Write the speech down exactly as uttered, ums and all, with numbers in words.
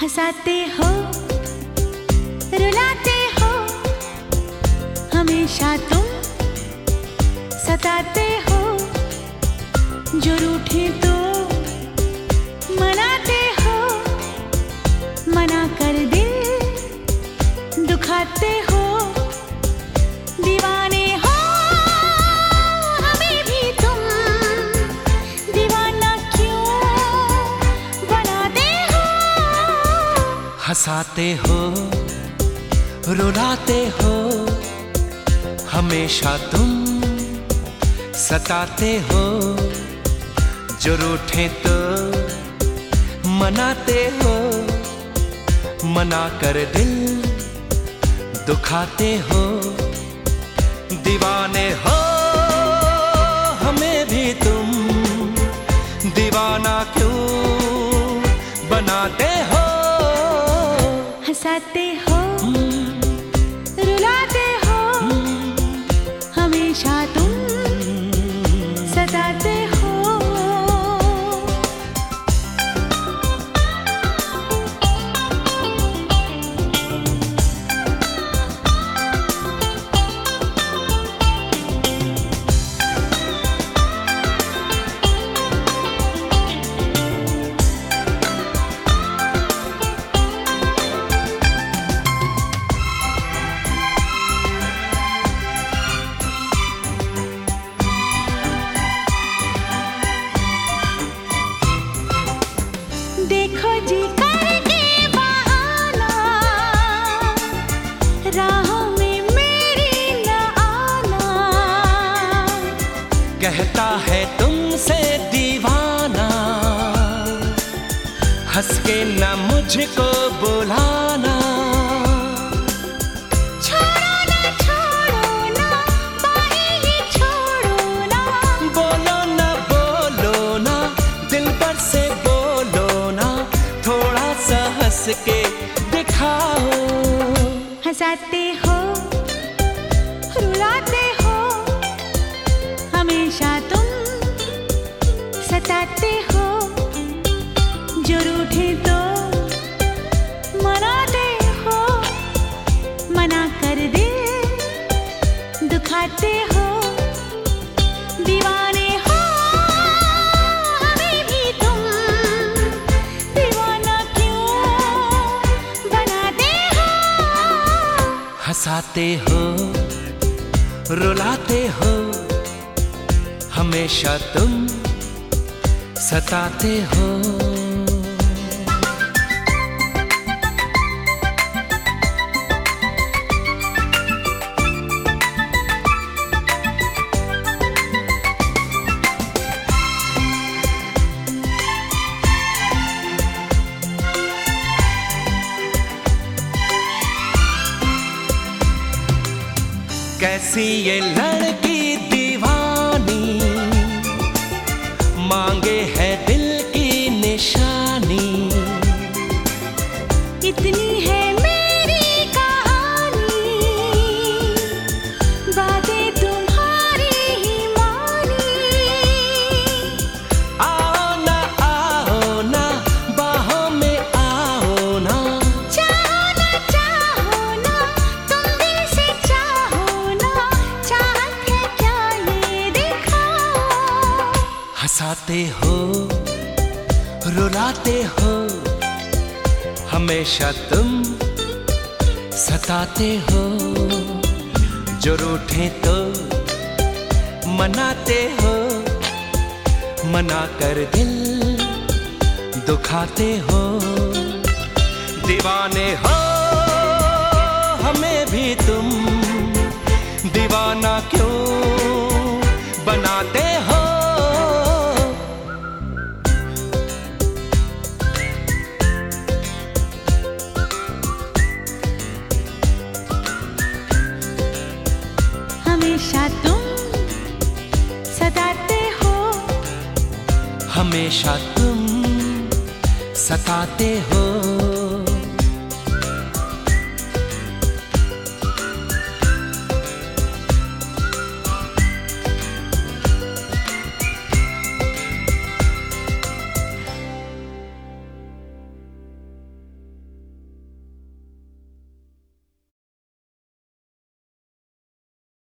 हंसाते हो, रुलाते हो, हमेशा तुम सताते हो। जो रूठे तो मनाते हो, मना कर दिल दुखाते हो। दीवाने हो हमें भी तुम, दीवाना क्यों बनाते हो। हंसाते हो, रुलाते हो, हमेशा तुम सताते हो। जो रूठे तो मनाते हो, मना कर दिल दुखाते हो। दीवाने हो हमें भी तुम, दीवाना क्यों बनाते हो। हंसाते हो, रुलाते हो, हमेशा तुम सताते हो। देखो जी करके बहाना, राहों में मेरी न आना। कहता है तुमसे दीवाना, हंस के न मुझको बुलाना। छोड़ो ना, छोड़ो ना, बाहें ही छोड़ो ना। बोलो ना, बोलो ना, दिल पर से बोलो ना, थोड़ा सा हंस के दिखाओ। हंसाते हो, रुलाते हो, हमेशा तुम सताते हो। जो रूठे तो मनाते हो, मना कर दिल दुखाते हो। दीवाने हो हमें भी तुम, दीवाना क्यों बनाते हो। हंसाते हो, रुलाते हो, हमेशा तुम सताते हो। कैसी ये लड़की दीवानी, मांगे है दिल की निशानी। इतनी है मेरी कहानी, बातें तुम्हारी ही मानी। आओ ना, आओ ना, बाहों में आओ ना। चाहो ना, चाहो ना, तुम दिल से चाहो ना। चाहत है क्या ये दिखाओ। हंसाते हो, रुलाते हो, हमेशा तुम सताते हो। जो रूठे तो मनाते हो, मना कर दिल दुखाते हो। दीवाने हो हमें भी तुम, दीवाना क्यों बनाते हो। हमेशा तुम सताते हो, हमेशा तुम सताते हो।